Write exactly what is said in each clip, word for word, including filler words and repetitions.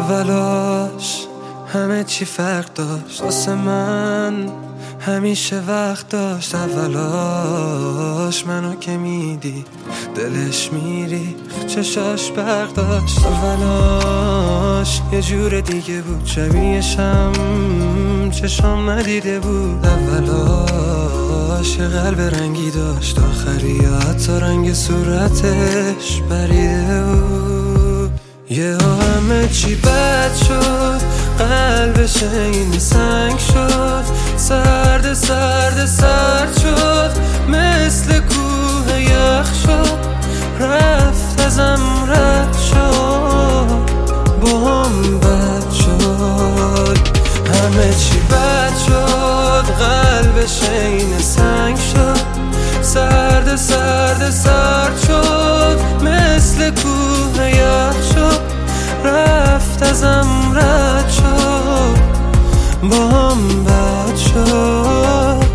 اولاش همه چی فرق داشت، واسه من همیشه وقت داشت. اولاش منو که میدی دلش میری، چشاش برق داشت. اولاش یه جور دیگه بود، شبیهشم چشام ندیده بود. اولاش یه قلب رنگی داشت، آخری حتی رنگ صورتش بریده بود. یه همه چی بد شد، قلبش این سنگ شد. سرد سرد سرد شد، مثل کوه یخ شد. رفت ازم رد شد، با هم بد شد. همه چی بد شد، قلبش این سنگ شد. سرد سرد سرد شد، مثل کوه یخ شد. رفت ازم رد شد، با هم بد شد.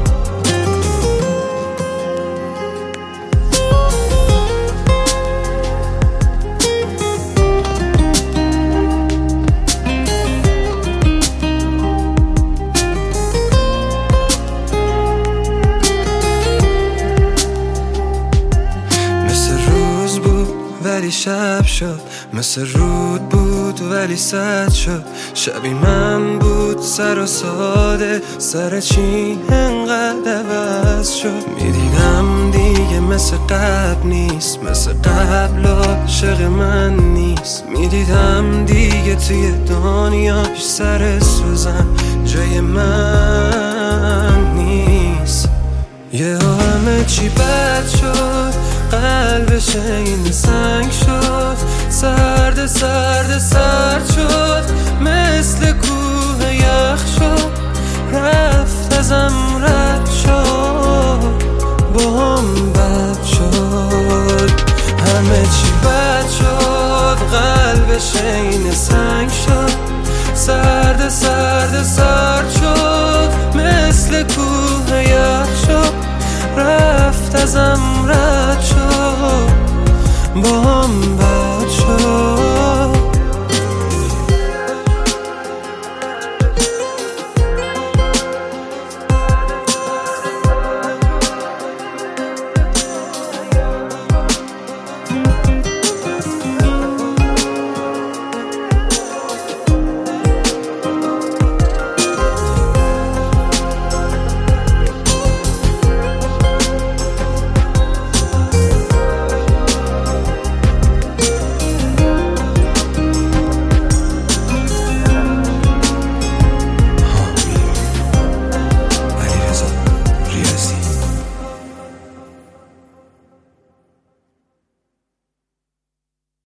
ولی شب شد، مثل رود بود ولی سد شد. شبی من بود سر و ساده، سر چی انقدر عوض شد. میدیدم دیگه مثل قبل نیست، مثل قبل عاشق من نیست. میدیدم دیگه توی دنیاش سر سوزن جای من نیست. یه همه چی بد شد، قلبش این سنگ شد. سرد سرد سرد شد، مثل کوه یخ شد. رفت ازم